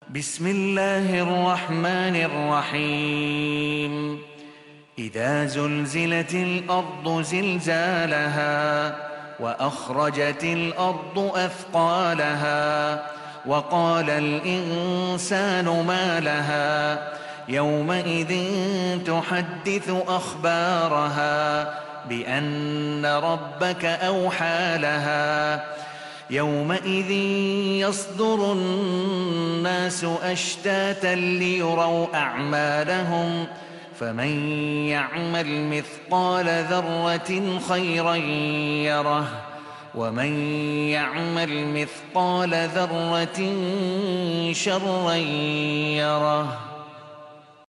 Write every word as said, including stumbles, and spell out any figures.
بسم الله الرحمن الرحيم إذا زلزلت الأرض زلزالها وأخرجت الأرض أثقالها وقال الإنسان ما لها يومئذ تحدث أخبارها بأن ربك أوحى لها يومئذ يصدر الناس أشتاتا ليروا أعمالهم فمن يعمل مثقال ذرة خيرا يره ومن يعمل مثقال ذرة شرا يره.